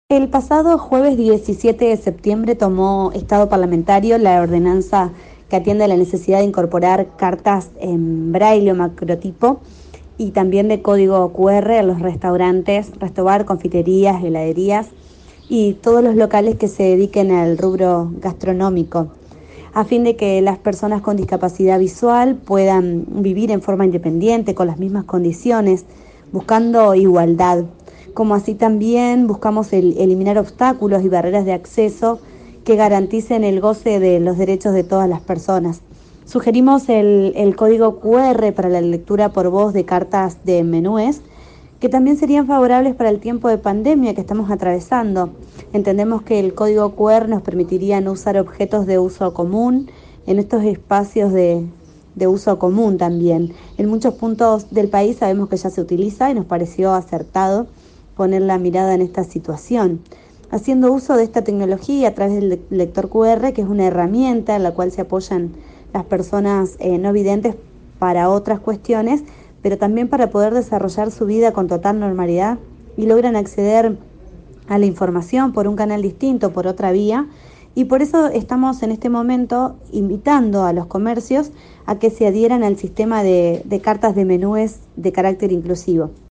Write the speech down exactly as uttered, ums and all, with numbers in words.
El pasado jueves diecisiete de septiembre tomó estado parlamentario la ordenanza que atiende a la necesidad de incorporar cartas en braille o macrotipo y también de código Q R en los restaurantes, restobar, confiterías, heladerías y todos los locales que se dediquen al rubro gastronómico, a fin de que las personas con discapacidad visual puedan vivir en forma independiente, con las mismas condiciones, buscando igualdad. Como así también buscamos el, eliminar obstáculos y barreras de acceso que garanticen el goce de los derechos de todas las personas. Sugerimos el, el código Q R para la lectura por voz de cartas de menúes, que también serían favorables para el tiempo de pandemia que estamos atravesando. Entendemos que el código Q R nos permitiría no usar objetos de uso común en estos espacios de, de uso común también. En muchos puntos del país sabemos que ya se utiliza y nos pareció acertado poner la mirada en esta situación, haciendo uso de esta tecnología a través del lector Q R, que es una herramienta en la cual se apoyan las personas eh, no videntes para otras cuestiones, pero también para poder desarrollar su vida con total normalidad y logran acceder a la información por un canal distinto, por otra vía, y por eso estamos en este momento invitando a los comercios a que se adhieran al sistema de, de cartas de menúes de carácter inclusivo.